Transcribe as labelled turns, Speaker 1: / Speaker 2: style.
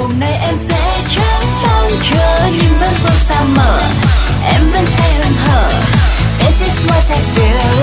Speaker 1: hôm nay em sẽ chẳng mong chờ nhưng vẫn vương xa mở, em vẫn say hớn hở. This is what I feel.